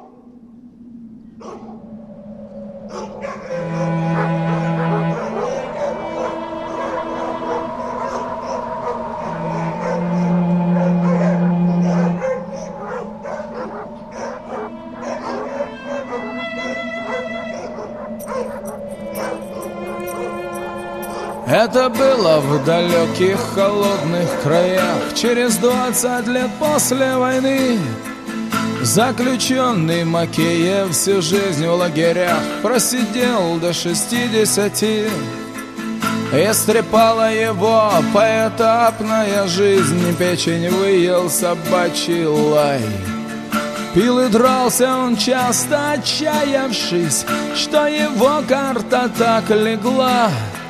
Это было в далеких холодных краях, через 20 лет после войны. Заключенный Макеев всю жизнь в лагерях просидел до 60. Истрепала его поэтапная жизнь, печень выел собачий лай. Пил и дрался он часто, отчаявшись, что его карта так легла.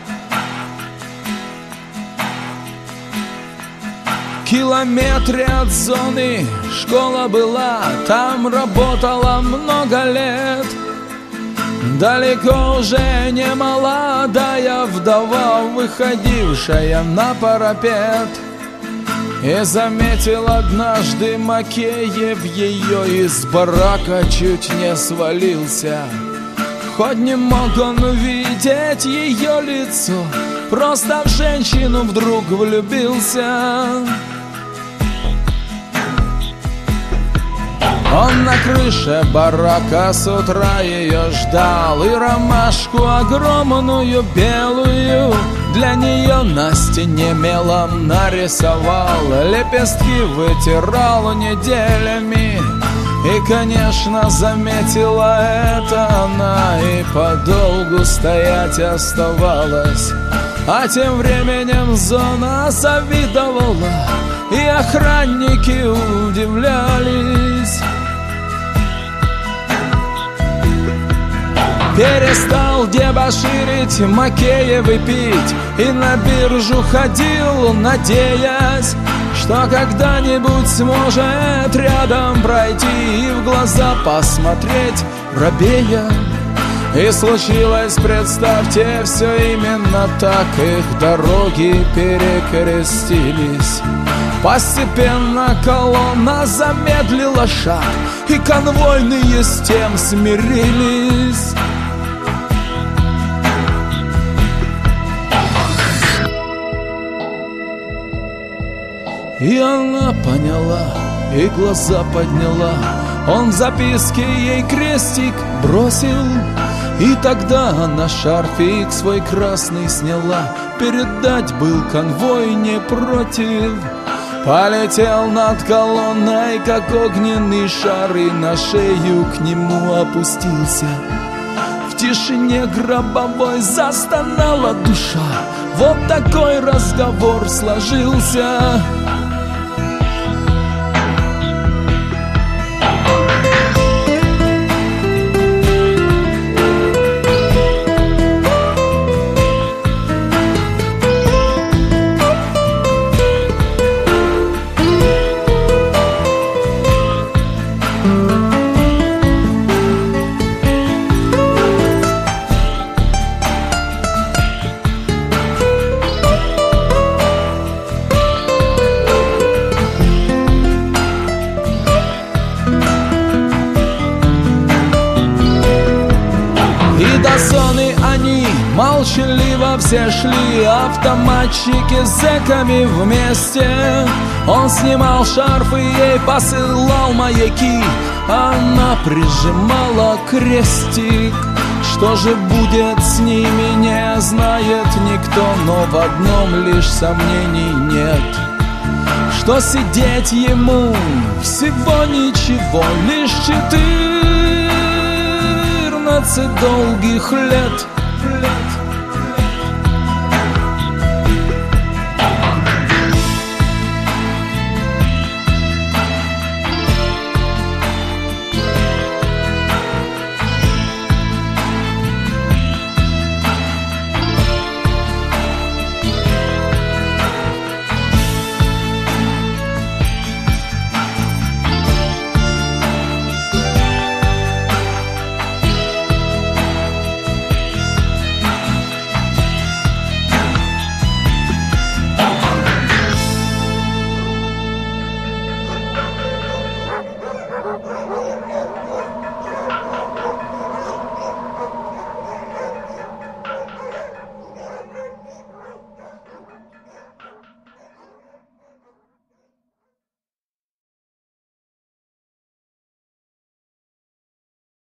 Километре от зоны школа была, там работала много лет. Далеко уже не молодая вдова, выходившая на парапет. И заметил однажды Макеев ее, из барака чуть не свалился. Хоть не мог он увидеть ее лицо, просто в женщину вдруг влюбился. Он на крыше барака с утра ее ждал, и ромашку огромную белую для нее на стене мелом нарисовал. Лепестки вытирал неделями, и, конечно, заметила это она, и подолгу стоять оставалась. А тем временем зона завидовала, и охранники удивлялись. Перестал дебоширить Макеев и пить, и на биржу ходил, надеясь, что когда-нибудь сможет рядом пройти и в глаза посмотреть, робея. И случилось, представьте, все именно так, их дороги перекрестились. Постепенно колонна замедлила шаг, и конвойные с тем смирились. И она поняла, и глаза подняла. Он в записке ей крестик бросил, и тогда она шарфик свой красный сняла. Передать был конвой не против. Полетел над колонной, как огненный шар, и на шею к нему опустился. В тишине гробовой застонала душа. Вот такой разговор сложился. Молчаливо все шли, автоматчики с зэками вместе. Он снимал шарф и ей посылал маяки, она прижимала крестик. Что же будет с ними, не знает никто, но в одном лишь сомнений нет, что сидеть ему всего ничего, лишь 14 долгих лет.